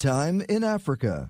Time in Africa.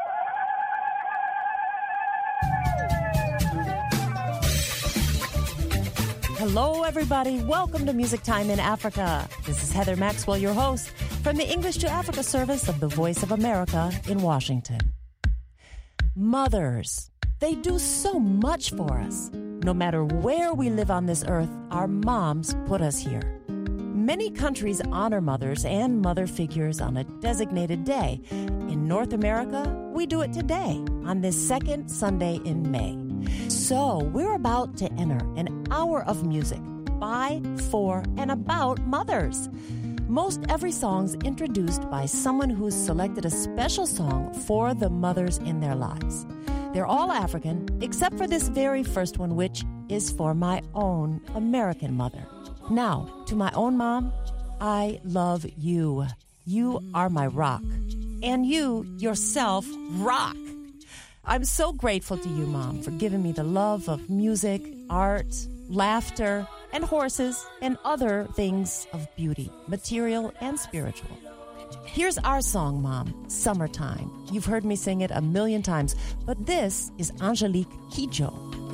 Hello, everybody. Welcome to Music Time in Africa. This is Heather Maxwell, your host, from the English to Africa service of the Voice of America in Washington. Mothers, they do so much for us. No matter where we live on this earth, our moms put us here. Many countries honor mothers and mother figures on a designated day. In North America, we do it today, on this second Sunday in May. So we're about to enter an hour of music by, for, and about mothers. Most every song's introduced by someone who's selected a special song for the mothers in their lives. They're all African, except for this very first one, which is for my own American mother. Now, to my own mom, I love you. You are my rock. And you, yourself, rock. I'm so grateful to you, Mom, for giving me the love of music, art, laughter, and horses, and other things of beauty, material and spiritual. Here's our song, Mom, Summertime. You've heard me sing it a million times, but this is Angelique Kidjo.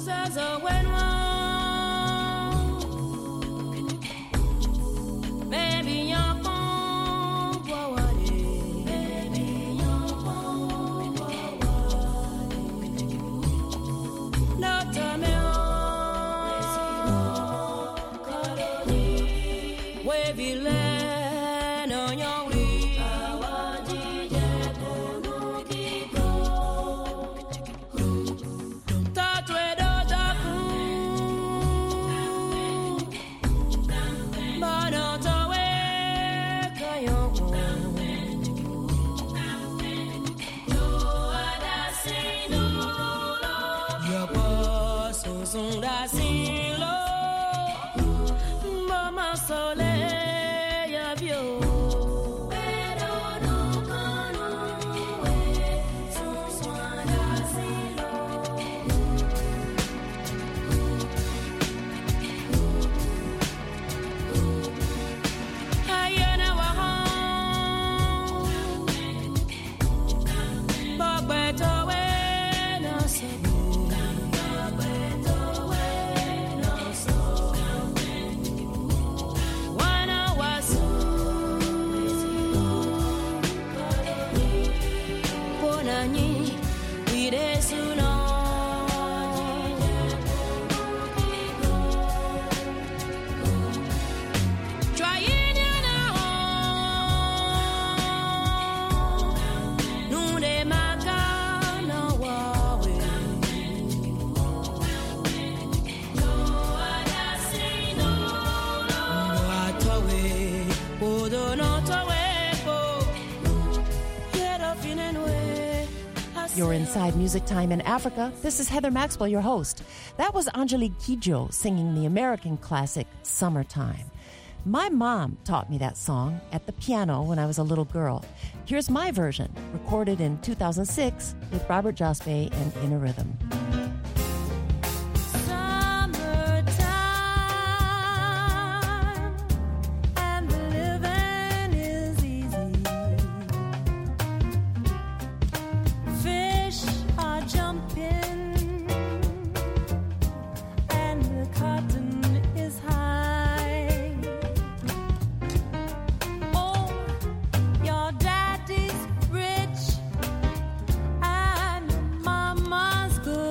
You're inside Music Time in Africa. This is Heather Maxwell, your host. That was Angelique Kidjo singing the American classic, Summertime. My mom taught me that song at the piano when I was a little girl. Here's my version, recorded in 2006 with Robert Jospe and Inner Rhythm. Daddy's rich and mama's good.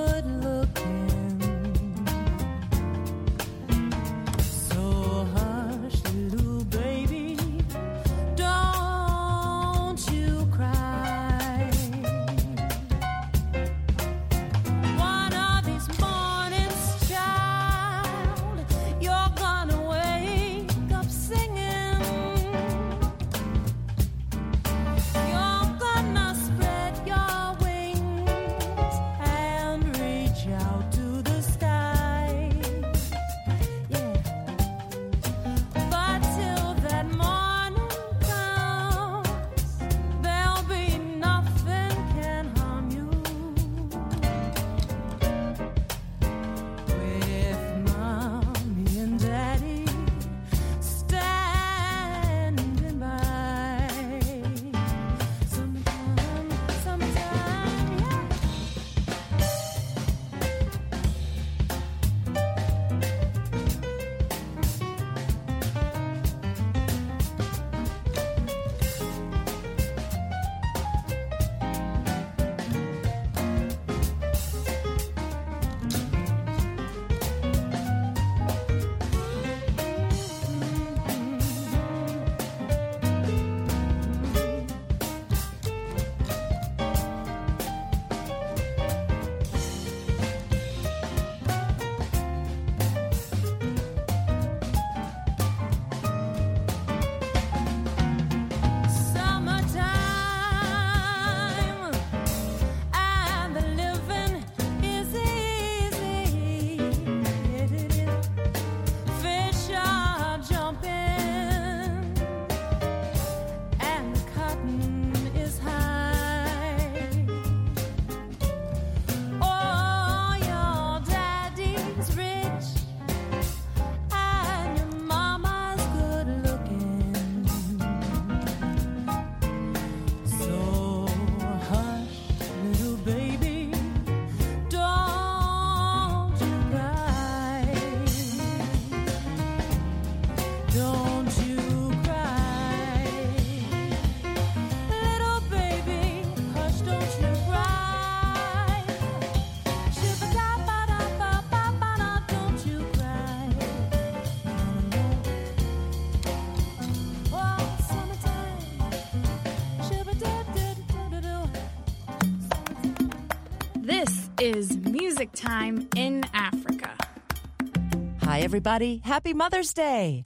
is Music Time in Africa. Hi, everybody. Happy Mother's Day.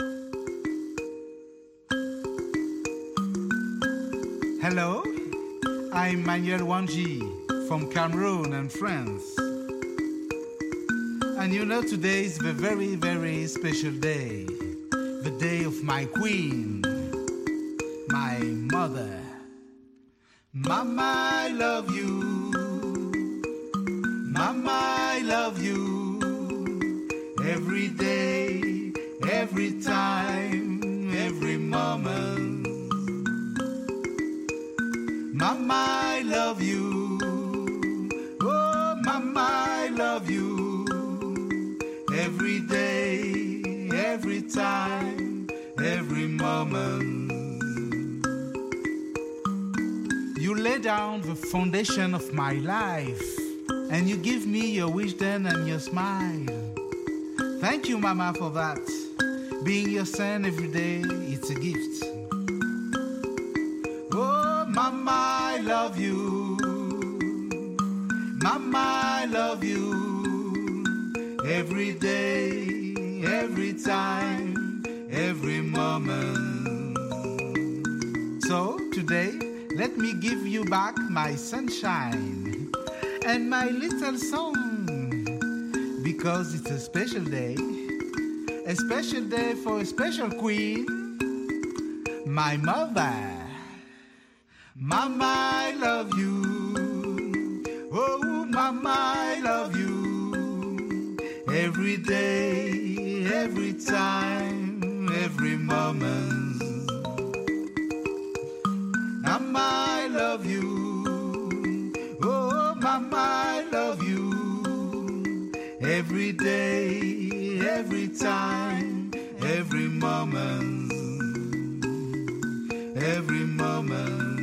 Hello, I'm Manuel Wanji from Cameroon and France. And you know, today is the very, very special day. The day of my queen, my mother. Mama, I love you. Mama, I love you. Every day, every time, every moment. Mama, I love you. Oh, Mama, I love you. Every day, every time, every moment. You lay down the foundation of my life, and you give me your wisdom and your smile. Thank you, Mama, for that. Being your son every day, it's a gift. Oh, Mama, I love you. Mama, I love you. Every day, every time, every moment. So, today, let me give you back my sunshine and my little song, because it's a special day for a special queen, my mother. Mama, I love you. Oh, Mama, I love you. Every day, every time, every moment. Mama, I love you. Oh, Mama, I love you. Every day, every time, every moment. Every moment.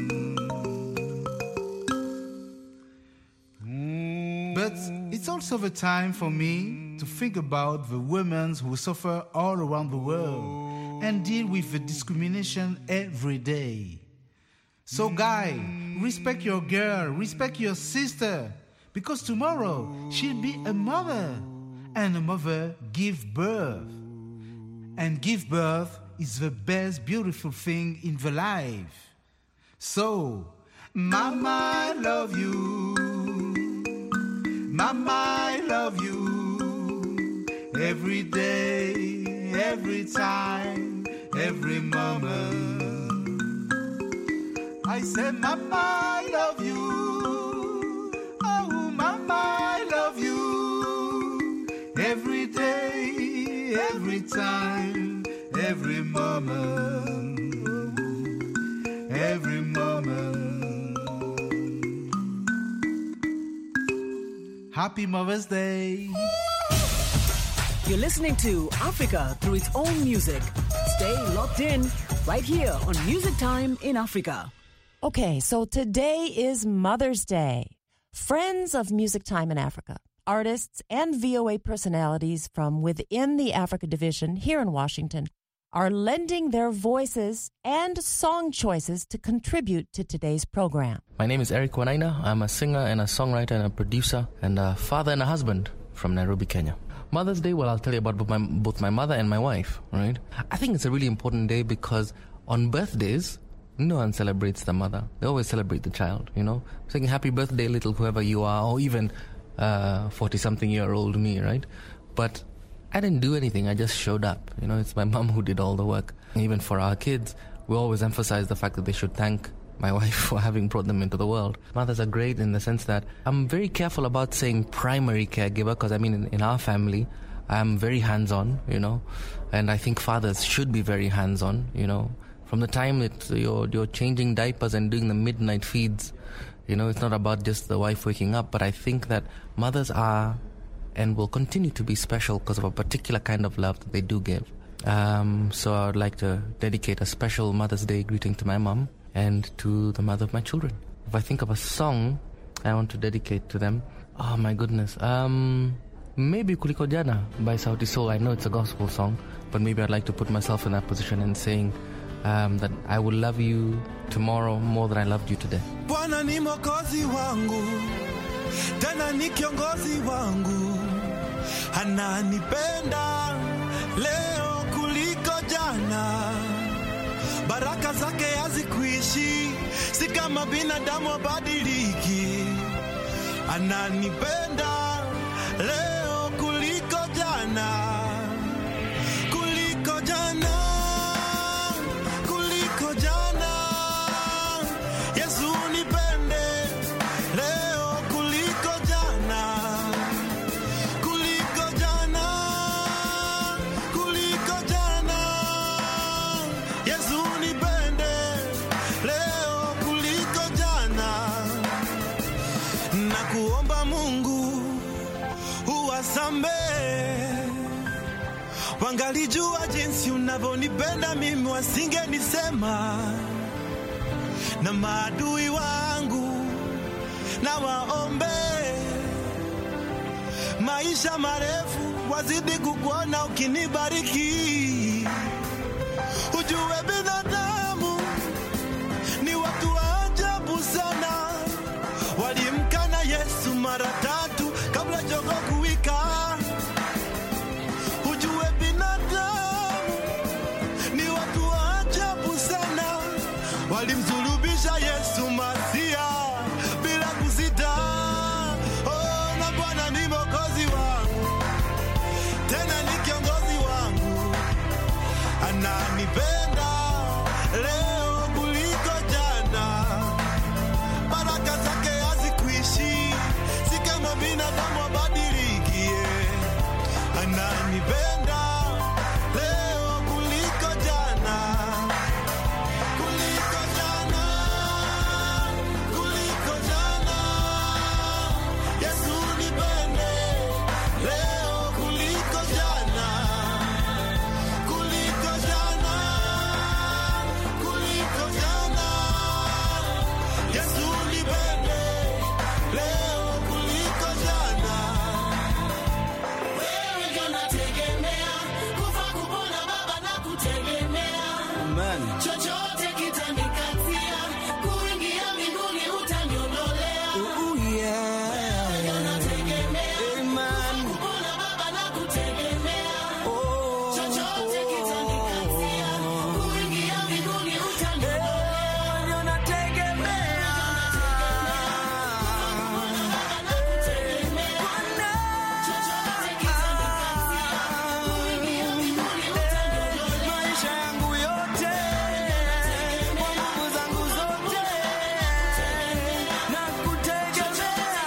But it's also the time for me to think about the women who suffer all around the world and deal with the discrimination every day. So, guy, respect your girl, respect your sister, because tomorrow she'll be a mother, and a mother gives birth. And give birth is the best beautiful thing in the life. So, Mama, I love you. Mama, I love you. Every day, every time, every moment. I say, Mama, I love you. Oh, Mama, I love you. Every day, every time, every moment. Every moment. Happy Mother's Day. You're listening to Africa through its own music. Stay locked in right here on Music Time in Africa. Okay, so today is Mother's Day. Friends of Music Time in Africa, artists and VOA personalities from within the Africa division here in Washington are lending their voices and song choices to contribute to today's program. My name is Eric Wanaina. I'm a singer and a songwriter and a producer and a father and a husband from Nairobi, Kenya. Mother's Day, well, I'll tell you about both my mother and my wife, right? I think it's a really important day because on birthdays, no one celebrates the mother. They always celebrate the child, you know? Saying happy birthday, little whoever you are, or even 40-something-year-old me, right? But I didn't do anything. I just showed up. You know, it's my mom who did all the work. Even for our kids, we always emphasize the fact that they should thank my wife for having brought them into the world. Mothers are great in the sense that I'm very careful about saying primary caregiver because, I mean, in our family, I'm very hands-on, you know, and I think fathers should be very hands-on, you know. From the time you're changing diapers and doing the midnight feeds, you know, it's not about just the wife waking up, but I think that mothers are and will continue to be special because of a particular kind of love that they do give. So I would like to dedicate a special Mother's Day greeting to my mom and to the mother of my children. If I think of a song I want to dedicate to them, oh my goodness, maybe Kuliko Jana by Sauti Sol. I know it's a gospel song, but maybe I'd like to put myself in that position and saying that I will love you tomorrow more than I loved you today. Bwana ni mwokozi wangu, tena ni kiongozi wangu, ananipenda leo kuliko jana. Baraka zake hazikuishi, si kama binadamu abadiliki. Ananipenda leo kuliko jana, kuliko jana, kuliko jana. Yesu nipende leo kuliko jana, kuliko jana, kuliko jana. Yesu nipende leo kuliko jana. Na kuomba Mungu uwasamehe, wangalijua jinsi unavyonipenda mimi wasingenisema. Na maadui wangu na waombe maisha marefu, wazidi kukuona ukinibariki. Ujue binadamu ni watu wa ajabu sana, walimkana Yesu mara 3 kabla jogoo kuwika. Ujue binadamu ni watu wa ajabu sana, walimsulubisha Yesu Masia bila kusita. Oh, na Bwana ni mwokozi wangu, tena ni kiongozi wangu, ananipenda leo kuliko jana. Baraka zake hazikuishi, si kama binadamu abadiliki. Ananipenda leo kuliko jana, kuliko jana, kuliko jana. Yesu nipende leo kuliko jana, kuliko jana, kuliko jana. Yesu nipende leo kuliko jana. Wewe ndio nategemea, kufa kupona Baba na kutegemea. Amen. Chochote kitanikatia, kuingia mbinguni utaniondolea. Yeah. Wewe ndio nategemea, amen, kupona Baba na kutegemea. Chochote kitanikatia, kuingia mbinguni utaniondolea. Wewe ndio nategemea, kupona Baba na kutegemea. Chochote kitanikatia, kuingia mbinguni utaniondolea. Maisha yangu yote, kwa nguvu zangu zote, na kutegemea.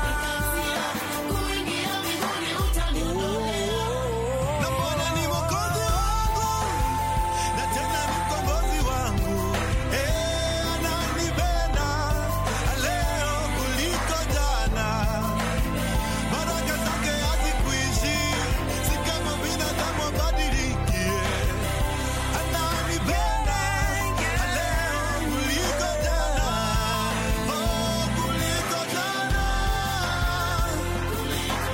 Kuingia mbinguni utaniondolea. Na Bwana ni mwokozi wangu, na tena ni mkombozi wangu. Ananipenda leo kuliko jana. Baraka zake hazikuishi, si kama binadamu abadiliki. Ananipenda leo kuliko jana, oh, kuliko jana, kuliko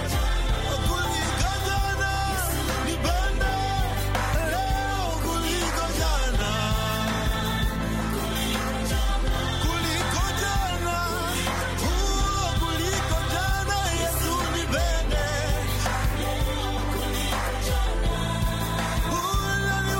jana. Nipende leo kuliko jana, kuliko jana, kuliko jana. Yesu nipende kuliko jana. Ni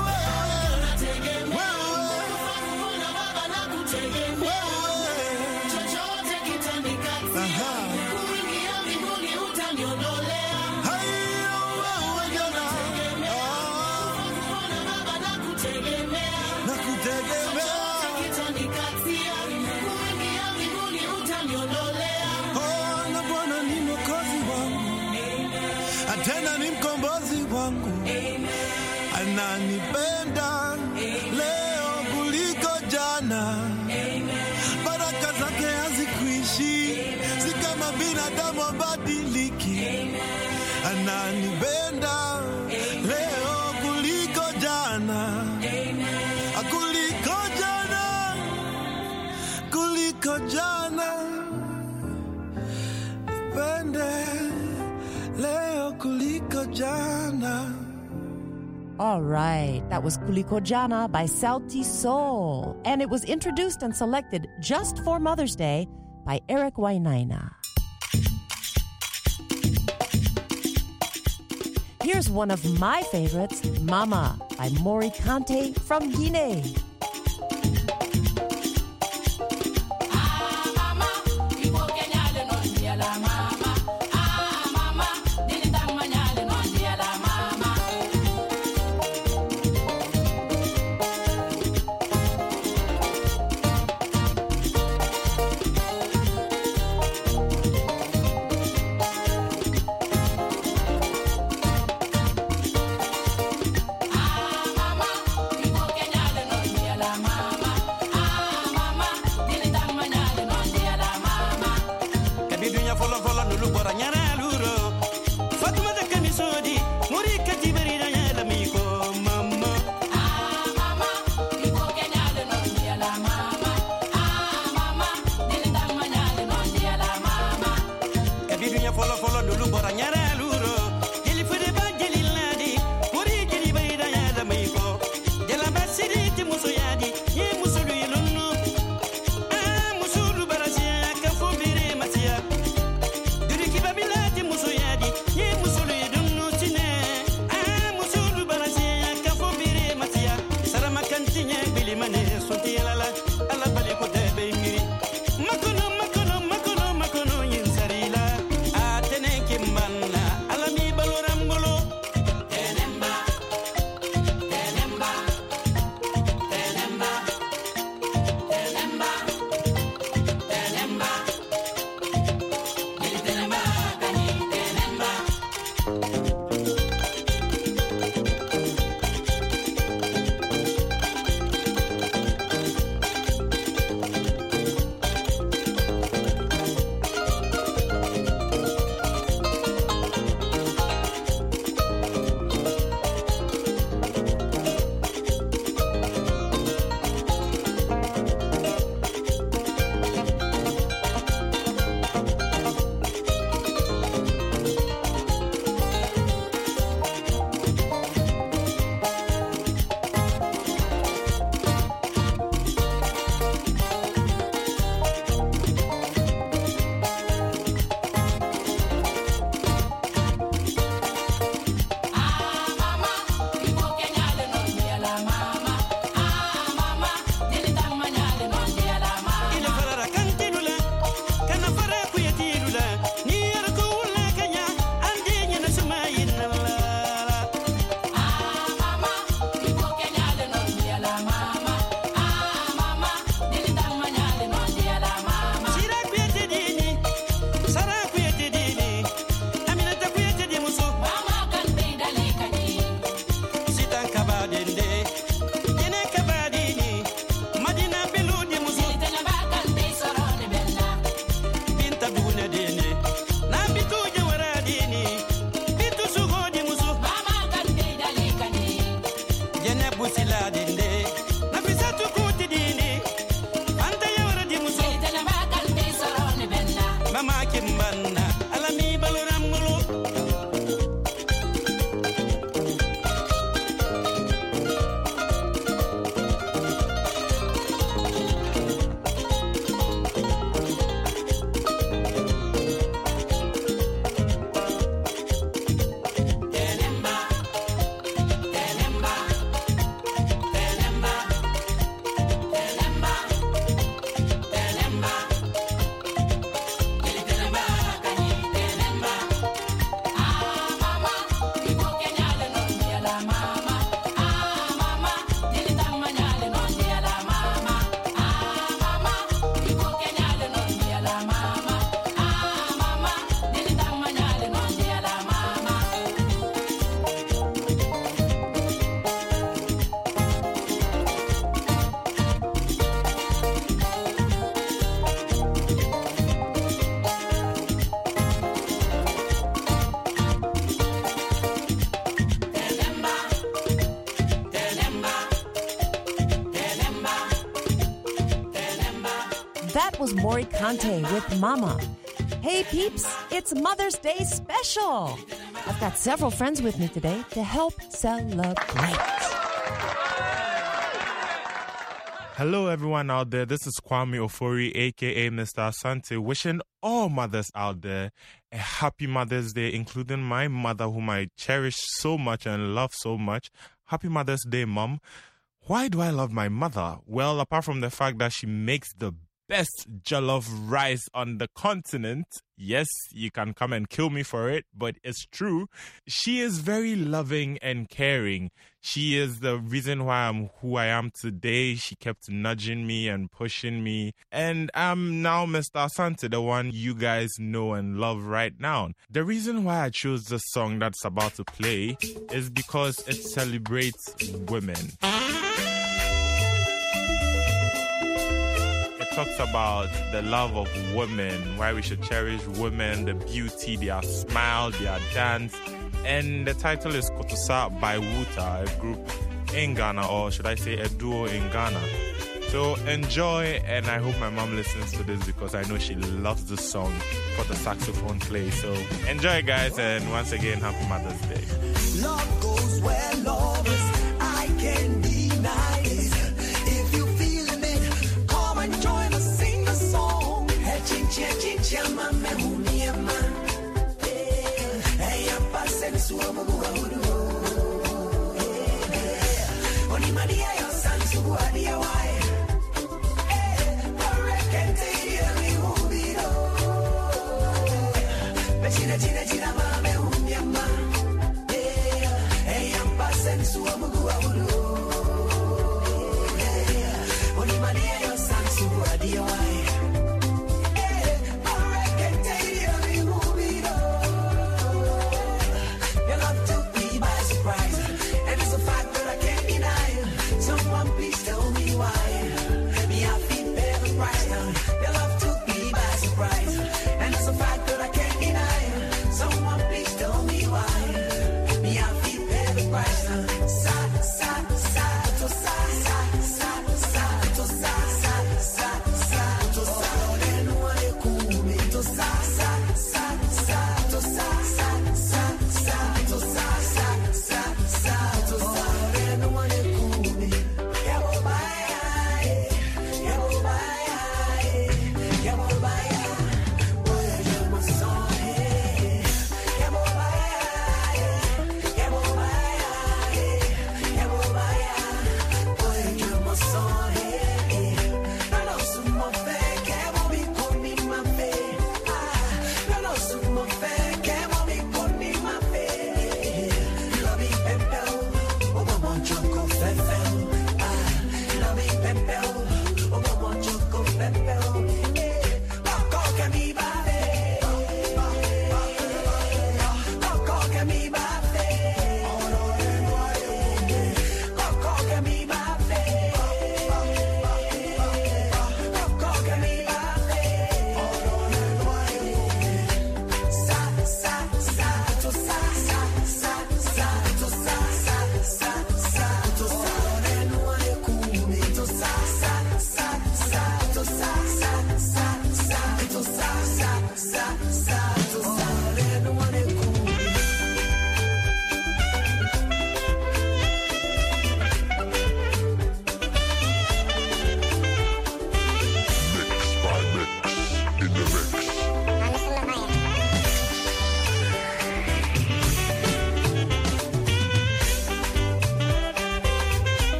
wewe, kupona Baba na kutegemea. Chochote kitanikatia, kuingia mbinguni utaniondolea. Wewe jana, kupona Baba na kutegemea. Chochote kitanikatia, kuingia mbinguni utaniondolea. Oh, na Bwana ni mwokozi wangu, tena ni mkombozi wangu. Ananipenda leo kuliko jana. Baraka zake hazikuishi, si kama binadamu abadiliki. Ananipenda leo kuliko jana, kuliko jana, kuliko jana. Nipende leo kuliko jana. All right, that was Kuliko Jana by Sauti Sol, and it was introduced and selected just for Mother's Day by Eric Wainaina. Here's one of my favorites, Mama, by Mori Kante from Guinea. That was Mori Kante with Mama. Hey peeps, it's Mother's Day special. I've got several friends with me today to help celebrate. Hello everyone out there, this is Kwame Ofori aka Mr. Asante, wishing all mothers out there a happy Mother's Day, including my mother whom I cherish so much and love so much. Happy Mother's Day, Mom. Why do I love my mother? Well, apart from the fact that she makes the best jollof rice on the continent. Yes, you can come and kill me for it, but it's true. She is very loving and caring. She is the reason why I'm who I am today. She kept nudging me and pushing me. And I'm now Mr. Asante, the one you guys know and love right now. The reason why I chose this song that's about to play is because it celebrates women. Talks about the love of women, why we should cherish women, the beauty, their smile, their dance. And the title is Kotosa by Wuta, a group in Ghana, or should I say a duo in Ghana. So enjoy, and I hope my mom listens to this because I know she loves this song for the saxophone play. So enjoy, guys, and once again, happy Mother's Day. Love goes where lovers, I can deny it. If you feeling it, come and join us, sing the song. Hey, chincha, mama, uniema. Hey, I'm passing suamo buahudu. Oni Maria, your son, suadia wai. Hey, parekente mi ubido. China, mama, uniema. Hey, I'm passing suamo buahudu. Oni Maria, your son, suadia wai.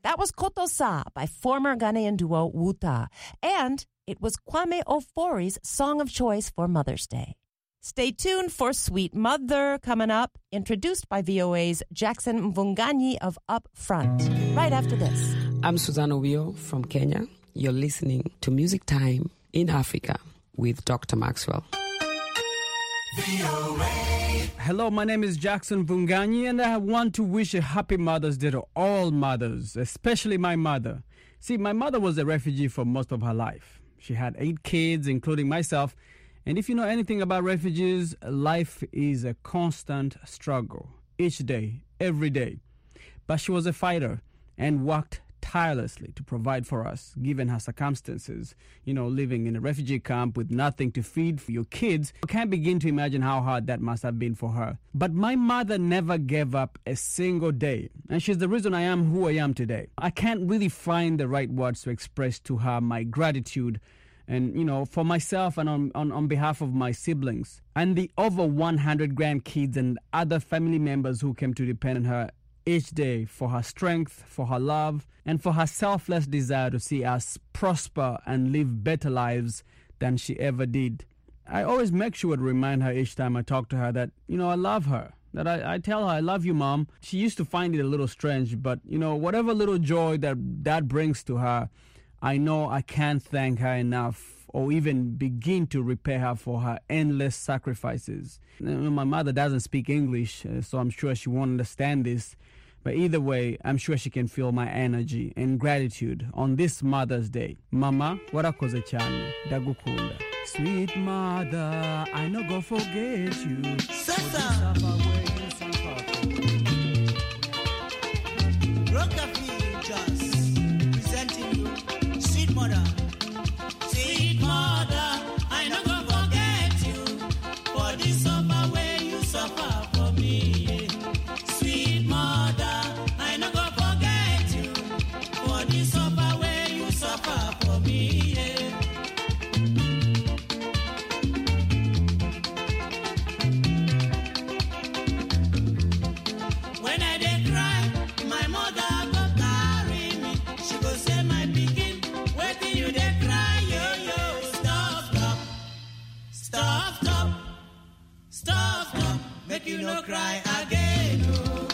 That was Kotosa by former Ghanaian duo Wuta. And it was Kwame Ofori's song of choice for Mother's Day. Stay tuned for Sweet Mother coming up, introduced by VOA's Jackson Mvunganyi of Up Front. Right after this. I'm Susanna Wio from Kenya. You're listening to Music Time in Africa with Dr. Maxwell. Hello, my name is Jackson Mvunganyi, and I want to wish a happy Mother's Day to all mothers, especially my mother. See, my mother was a refugee for most of her life. She had 8 kids, including myself. And if you know anything about refugees, life is a constant struggle, each day, every day. But she was a fighter and worked tirelessly to provide for us, given her circumstances. You know, living in a refugee camp with nothing to feed for your kids. You can't begin to imagine how hard that must have been for her. But my mother never gave up a single day. And she's the reason I am who I am today. I can't really find the right words to express to her my gratitude. And, you know, for myself and on behalf of my siblings and the over 100 grandkids and other family members who came to depend on her each day for her strength, for her love, and for her selfless desire to see us prosper and live better lives than she ever did. I always make sure to remind her each time I talk to her that, you know, I love her. That I tell her, I love you, Mom. She used to find it a little strange, but, you know, whatever little joy that brings to her, I know I can't thank her enough or even begin to repay her for her endless sacrifices. You know, my mother doesn't speak English, so I'm sure she won't understand this. But either way, I'm sure she can feel my energy and gratitude on this Mother's Day. Mama, warakoze cyane, ndagukunda. Sweet mother, I no go forget you. Sasa. Rockabilly just presenting you, Sweet Mother. Sweet mother, I no go forget you for the suffer way you suffer for me. Sweet mother, I no go forget you for the suffer way you suffer for me. When I dey cry, my mother go carry me. She go say, my pikin, wetin you dey cry, yo. Stop, make you no cry again. Oh.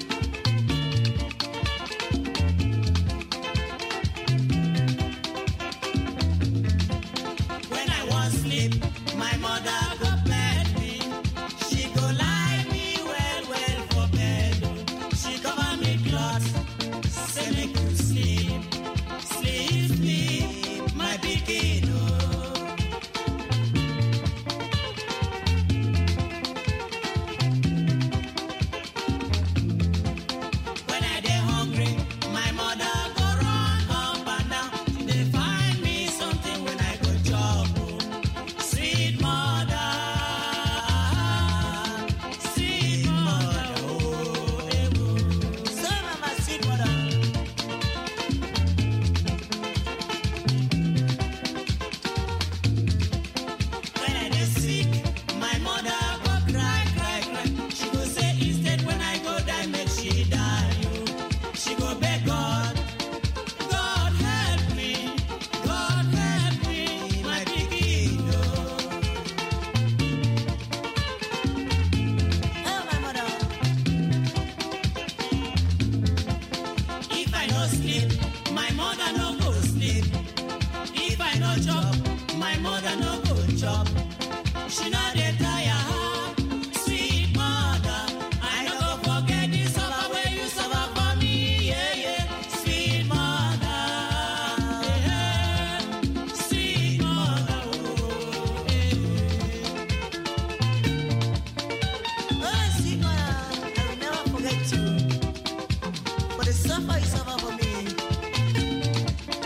When I want sleep, my mother go bed me. She go lie me well for bed. She cover me cloth, say make you sleep, my pikin. Oh. When I dey hungry, my mother go run up and down. She dey find me something when I go chop. Oh. Sweet mother, oh, so mama, sweet mother. When I dey sick, my mother go cry. She go say instead when I go die, make she die. Oh. She go beg God, God help me, my pikin. Oh, my mother. If I no sleep, my mother no go sleep. If I no chop, my mother no go chop. She no dey tire, sweet mother. I no go forget the suffer way you suffer for me, yeah. Sweet mother, sweet mother, oh, Oh, sweet mother, I will never forget you for the suffer you suffer for me.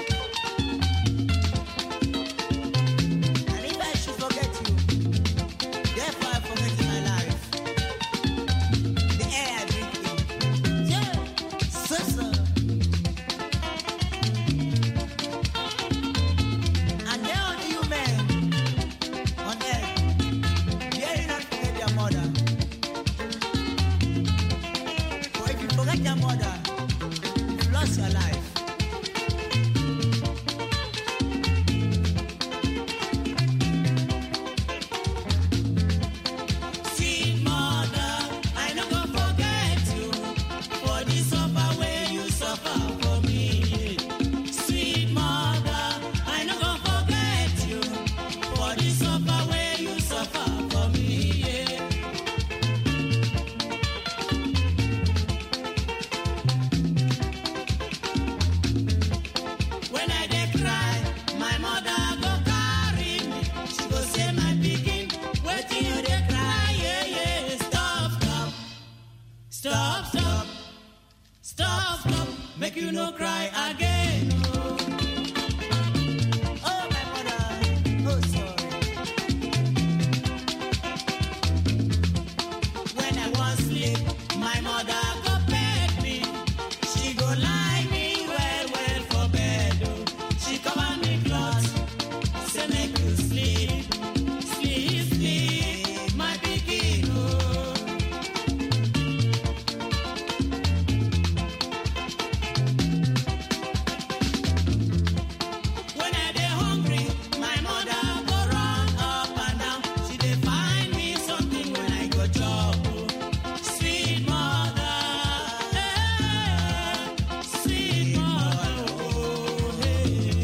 you no cry again. Oh, oh my mother, oh sorry. When I was asleep, my mother go beg me. She go lie me well, well for bed. Oh. She cover me clothes, say make you sleep, sleep, sleep, my pikin. Oh. When I dey hungry, my mother go run up and down. She dey find me something when I go chop. Oh. Sweet mother, eh, sweet mother, oh, hey.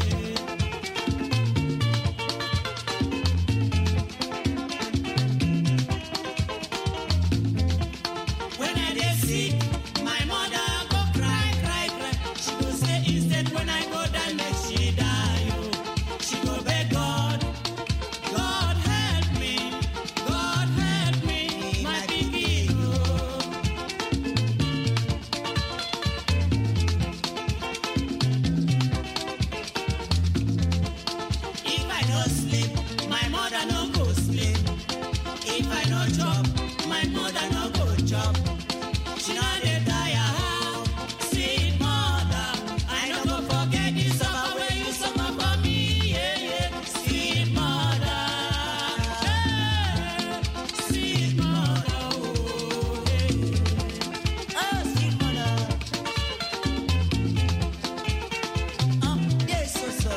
When I dey sick, my mother go cry, cry, cry. She go say instead when I go die, make she die. Oh. She go beg God, God help me, my pikin. Oh. If I no sleep, my mother no go sleep. If I no chop, my mother no go chop. She no dey tire how, sweet mother. I no go forget the suffer wey you suffer for me, yeah, yeah. Sweet mother, hey, sweet mother, oh, hey. Oh, sweet mother. Oh, yes, so, so.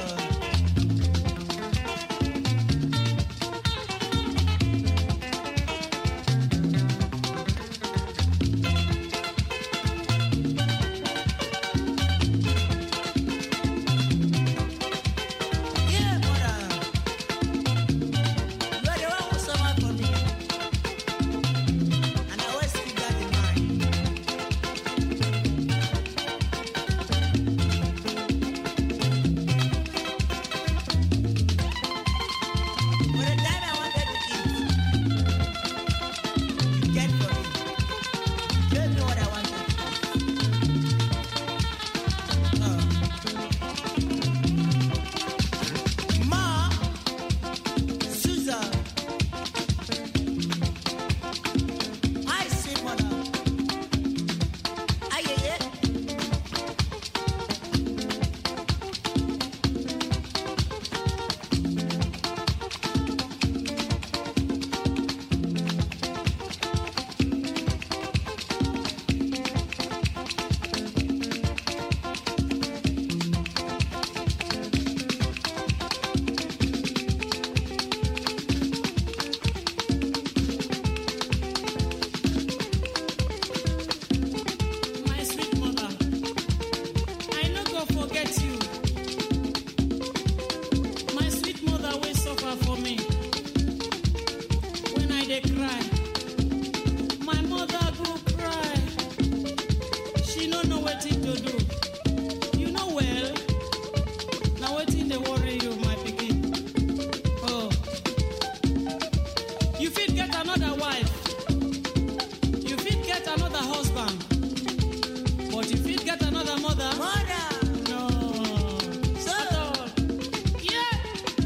Yeah, mother. You are the one who suffer for me. And I always keep that in mind. For the time I wanted to eat, you get for me. You gave me what I wanted. Ma, Susan, I say mother. Aye, aye, aye. My sweet mother, I no go forget you. My sweet mother will suffer for me. When I dey cry, my mother go cry. She no know wetin to do. You know well, na wetin dey worry you, my pikin. Oh, you fit get another wife. You fit get another husband. But you fit get another mother. Mother! No. So, yeah.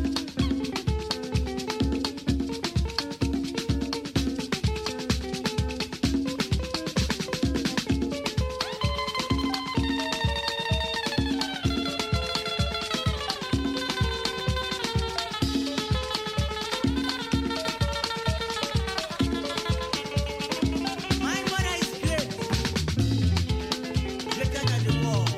My mother is great. Greater than the world.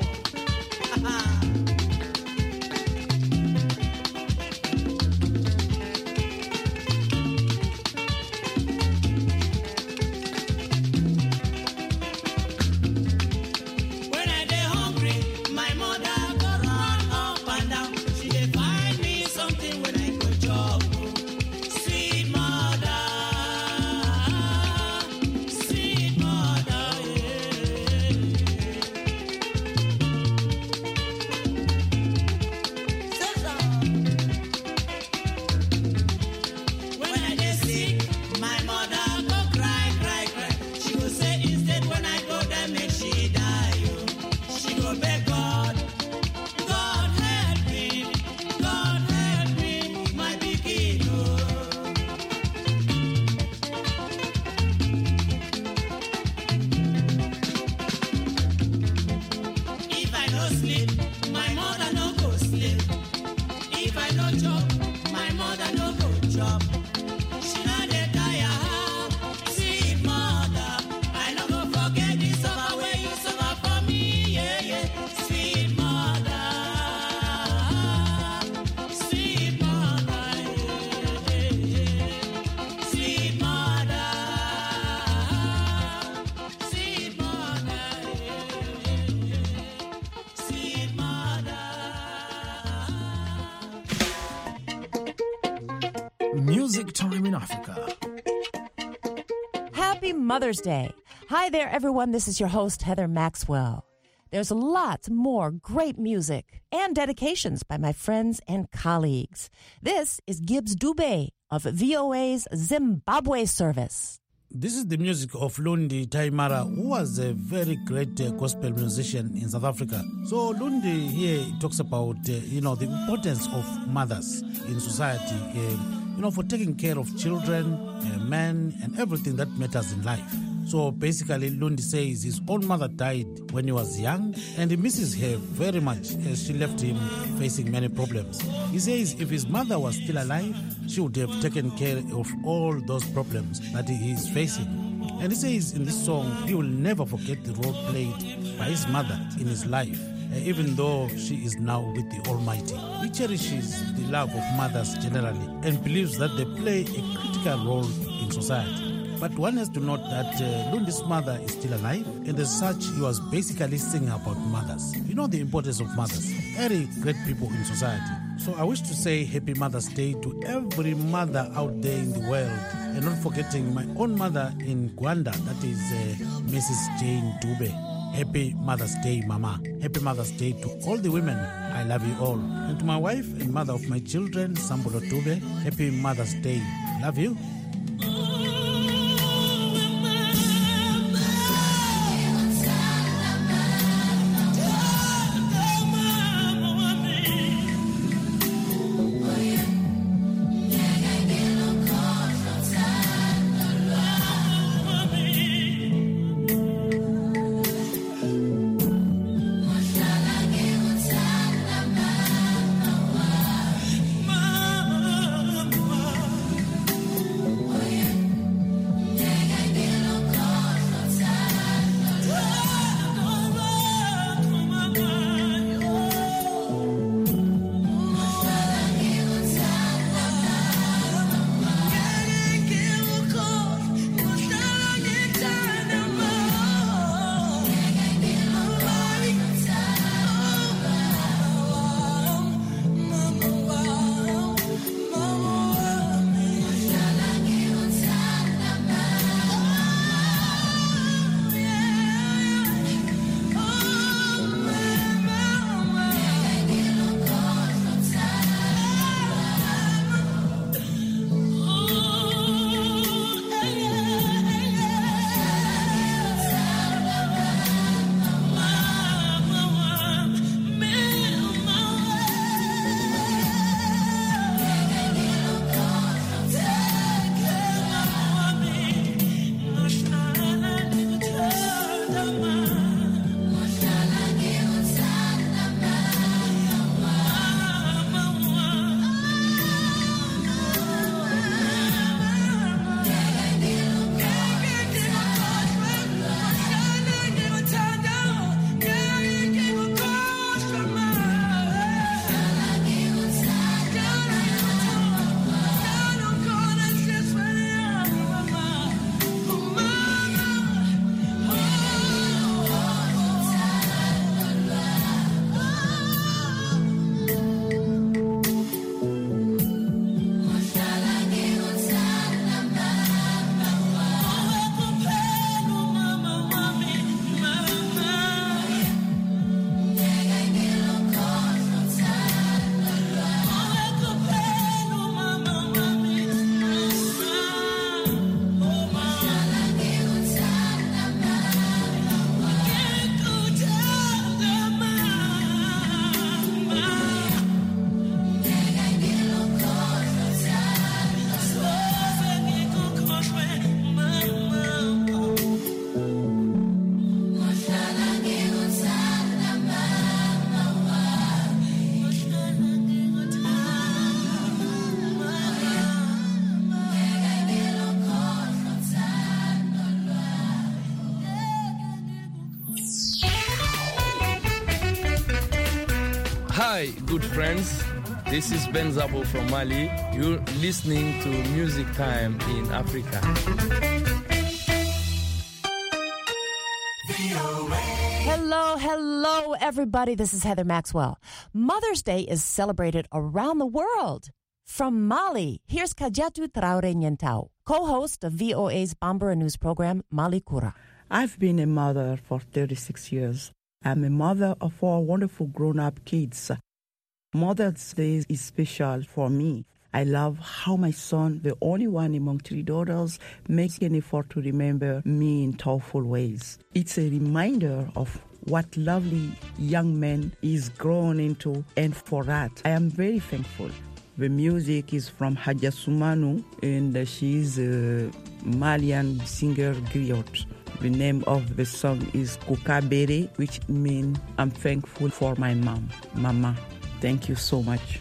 When I dey hungry, my mother go run up and down. She dey find me something when I go chop. Sweet mother, sweet mother, yeah. Music Time in Africa. Happy Mother's Day. Hi there, everyone. This is your host, Heather Maxwell. There's lots more great music and dedications by my friends and colleagues. This is Gibbs Dube of VOA's Zimbabwe service. This is the music of Lundi Taimara, who was a very great gospel musician in South Africa. So Lundi here talks about, the importance of mothers in society, for taking care of children, men, and everything that matters in life. So basically, Lundi says his own mother died when he was young, and he misses her very much as she left him facing many problems. He says if his mother was still alive, she would have taken care of all those problems that he is facing. And he says in this song, he will never forget the role played by his mother in his life, even though she is now with the Almighty. He cherishes the love of mothers generally and believes that they play a critical role in society. But one has to note that Lundi's mother is still alive, and as such, he was basically singing about mothers. You know the importance of mothers, very great people in society. So I wish to say Happy Mother's Day to every mother out there in the world, and not forgetting my own mother in Gwanda, that is Mrs. Jane Dube. Happy Mother's Day, Mama. Happy Mother's Day to all the women. I love you all. And to my wife and mother of my children, Sambolo Dube, Happy Mother's Day. Love you. Hi, good friends. This is Ben Zabo from Mali. You're listening to Music Time in Africa. Hello, everybody. This is Heather Maxwell. Mother's Day is celebrated around the world. From Mali, here's Kajatu Traore Nyentao, co-host of VOA's Bambara News program, Mali Kura. I've been a mother for 36 years. I'm a mother of 4 wonderful grown-up kids. Mother's Day is special for me. I love how my son, the only one among 3 daughters, makes an effort to remember me in thoughtful ways. It's a reminder of what lovely young man is grown into, and for that, I am very thankful. The music is from Hadja Soumanu, and she's a Malian singer griot. The name of the song is Kukabere, which means I'm thankful for my mom. Mama, thank you so much.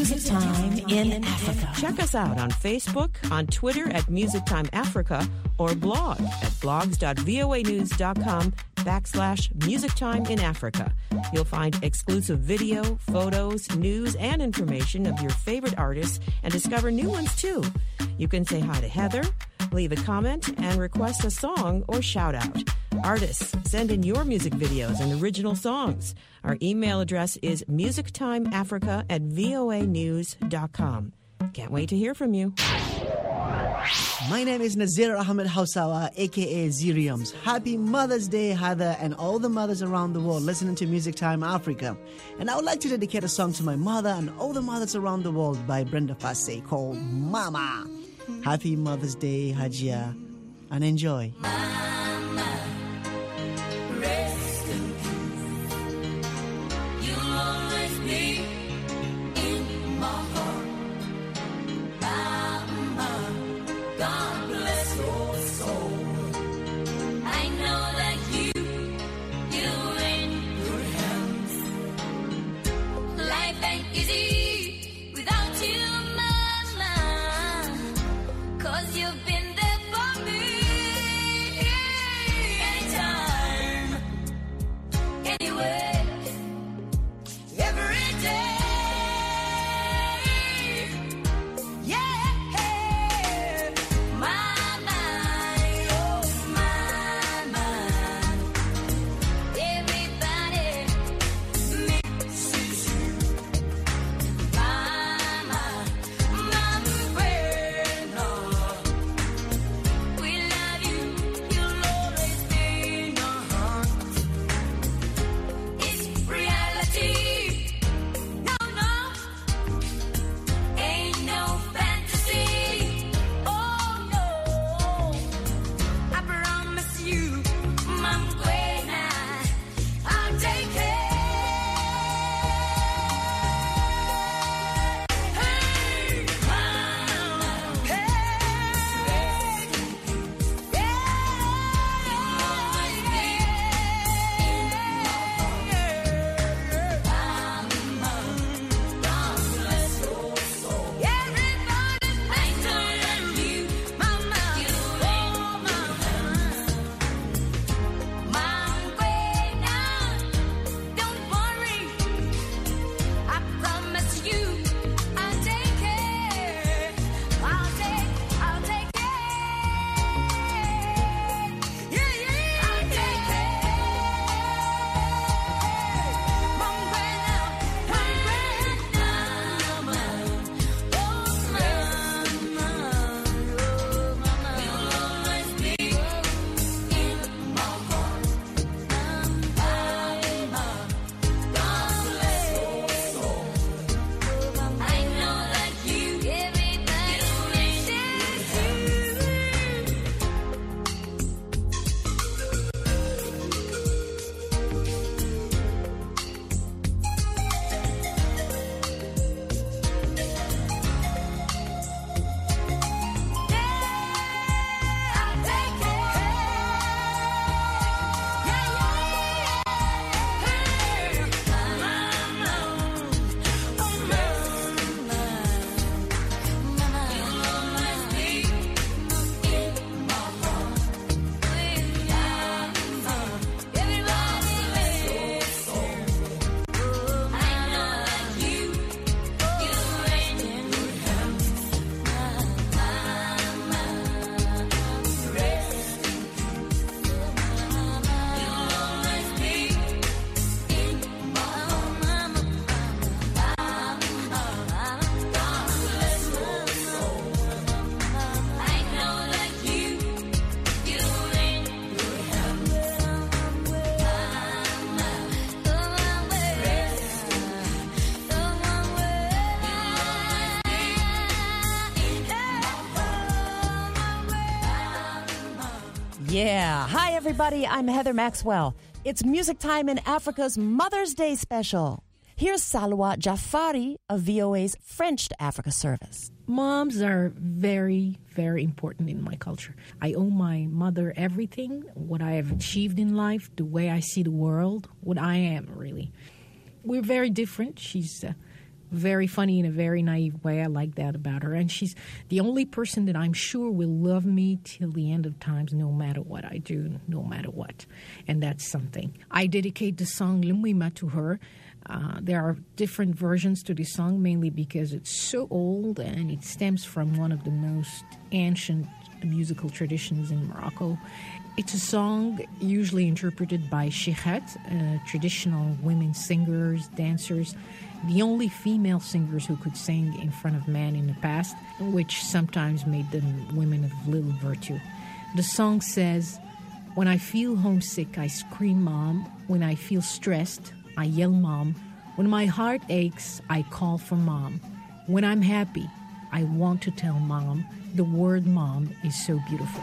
Music Time in Africa. Check us out on Facebook, on Twitter at Music Time Africa, or blog at blogs.voanews.com/Music Time in Africa. You'll find exclusive video, photos, news, and information of your favorite artists and discover new ones too. You can say hi to Heather, leave a comment, and request a song or shout out. Artists, send in your music videos and original songs. Our email address is musictimeafrica@voanews.com. Can't wait to hear from you. My name is Nazir Ahmed Hausawa, aka Ziriums. Happy Mother's Day, Heather, and all the mothers around the world listening to Music Time Africa. And I would like to dedicate a song to my mother and all the mothers around the world by Brenda Fassie called Mama. Happy Mother's Day, Hajia, and enjoy. You've been there for me. Yeah. Hi, everybody. I'm Heather Maxwell. It's Music Time in Africa's Mother's Day special. Here's Salwa Jafari of VOA's French to Africa service. Moms are very, very important in my culture. I owe my mother everything, what I have achieved in life, the way I see the world, what I am, really. We're very different. She's very funny in a very naive way. I like that about her. And she's the only person that I'm sure will love me till the end of times, no matter what I do, no matter what. And that's something. I dedicate the song Lumwima to her. There are different versions to this song, mainly because it's so old and it stems from one of the most ancient musical traditions in Morocco. It's a song usually interpreted by sheikhat, traditional women singers, dancers, the only female singers who could sing in front of men in the past, which sometimes made them women of little virtue. The song says, "When I feel homesick, I scream mom. When I feel stressed, I yell mom. When my heart aches, I call for mom. When I'm happy, I want to tell mom. The word mom is so beautiful."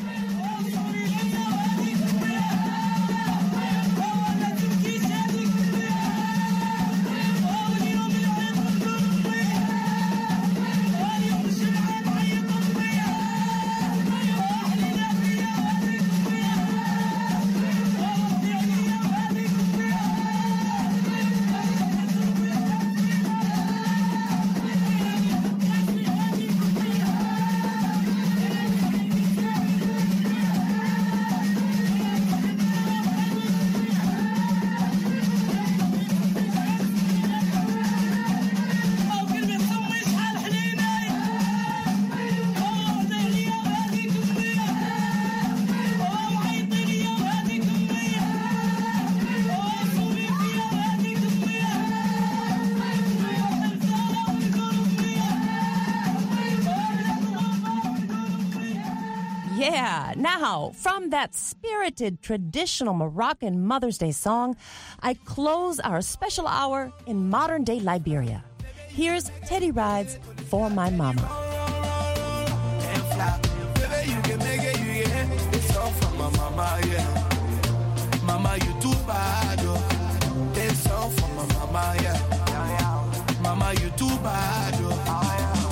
Yeah, now, from that spirited traditional Moroccan Mother's Day song, I close our special hour in modern-day Liberia. Here's Teddy Rides For My Mama. Mama, you too bad, oh. This song for my mama, yeah. Mama, you too bad, oh.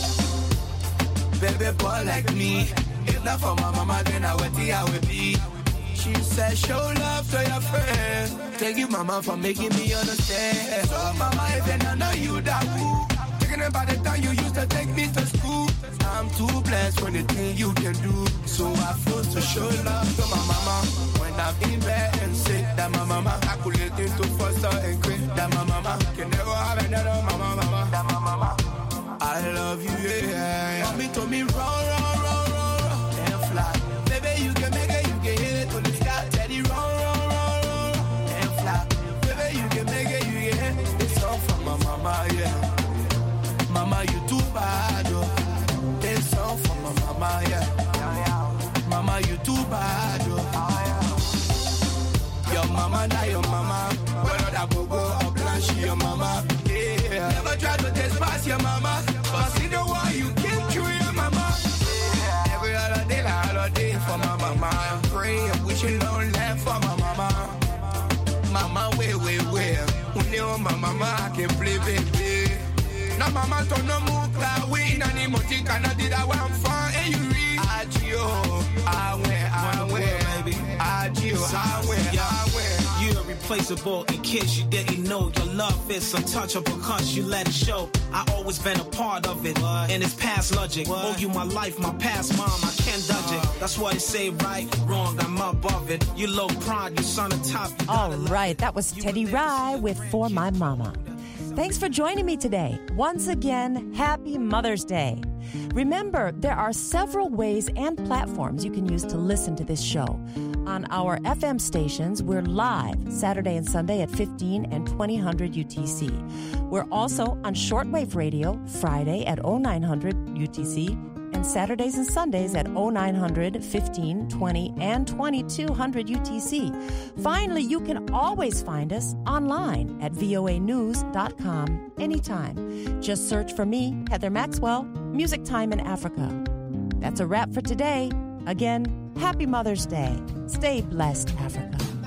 Baby boy like me, if not for my mama, then I will be. She said, show love to your friends. Thank you, mama, for making me understand. So, mama, if you don't know you that woo. Thinking about the time you used to take me to school. I'm too blessed for the thing you can do. So I feel to show love to my mama. When I'm in bed and sick, that my mama calculating to foster and quick. That my mama can never have another mama. That my mama, I love you, yeah. Mommy told me run, and fly. Baby, you can make it, you can hit it to the sky. Teddy, run, and fly. Baby, you can make it, you can hit it. It's all from my mama, yeah. Mama, you too bad, oh. This song from my mama, yeah. Mama, you too bad, oh. Your mama, not your mama. Whether that go or plan, she your mama. Yeah. Never try to despise your mama. But see the one you came through your mama. Yeah. Every other day, like holiday for my mama. I'm praying, I'm wishing long life for my mama. Mama, wait. When you're my mama, I can play, baby. Now mama don't know move that way. Nani moti kana did I want fun and you read. I went. You're irreplaceable in case you didn't know. Your love is untouchable cause you let it show. I always been a part of it. And it's past logic. Oh, you my life, my past mom, I can't dodge it. That's what they say, right, wrong, I'm above it. You low pride, you son of top. All right, that was Teddy Rai with For My Mama. Thanks for joining me today. Once again, happy Mother's Day. Remember, there are several ways and platforms you can use to listen to this show. On our FM stations, we're live Saturday and Sunday at 15 and 2000 UTC. We're also on shortwave radio Friday at 0900 UTC and Saturdays and Sundays at 0900, 15, 20, and 2200 UTC. Finally, you can always find us online at voanews.com anytime. Just search for me, Heather Maxwell, Music Time in Africa. That's a wrap for today. Again, happy Mother's Day. Stay blessed, Africa.